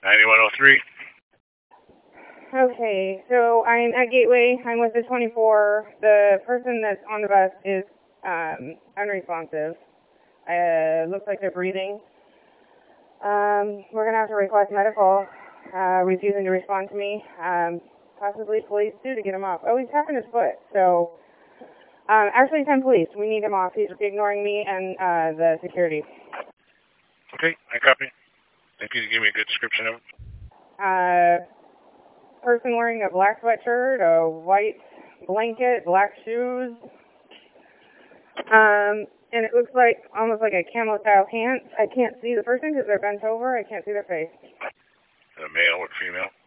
9103. Okay, so I'm at Gateway. I'm with the 24. The person that's on the bus is unresponsive. Looks like they're breathing. We're going to have to request medical, refusing to respond to me. Possibly police too to get him off. Oh, he's tapping his foot. So, actually send police. We need him off. He's ignoring me and the security. Okay, I copy. Thank you to give me a good description of it. Person wearing a black sweatshirt, a white blanket, black shoes. And it looks like almost like a camo style pants. I can't see the person because they're bent over. I can't see their face. A male or female?